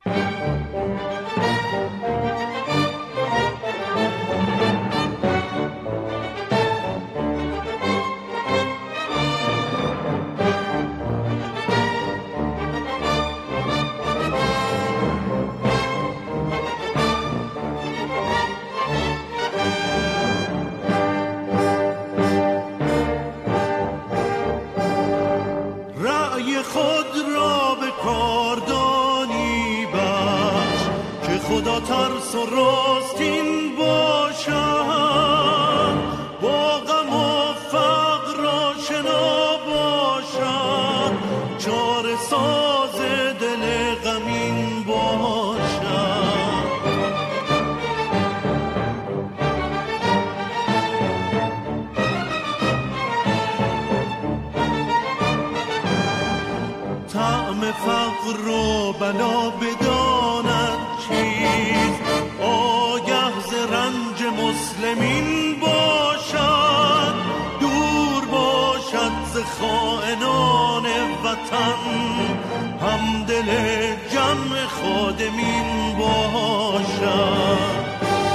خدا ترس و راستین باشد، با غم و فقر آشنا باشد، چاره ساز دل غمین باشد. طعم فقر و بلا بداند چیز، آگه ز رنج مسلمین باشد، دور باشد ز خائنان وطن، هم دل جمع خادمین باشد.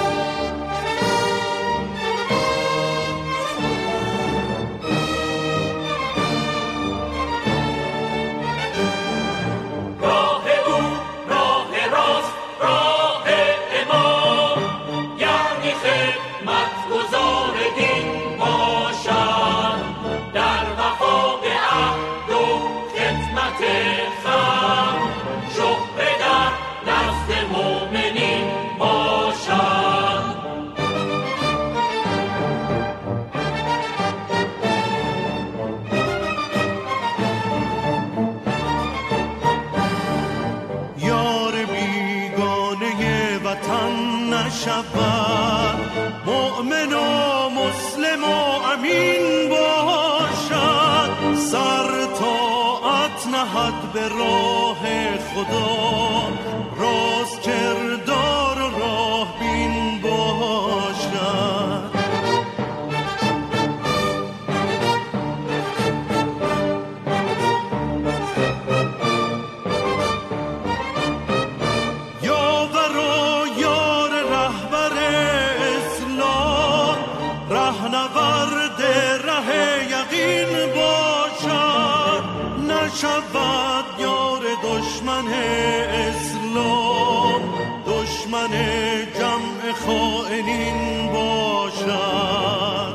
مؤمن و مسلم و امین باشد، سر طاعت نهد به راه خدا، راست کردار و راه بین باشد. شود یار دشمن اسلام، دشمن جمع خائنین باشد.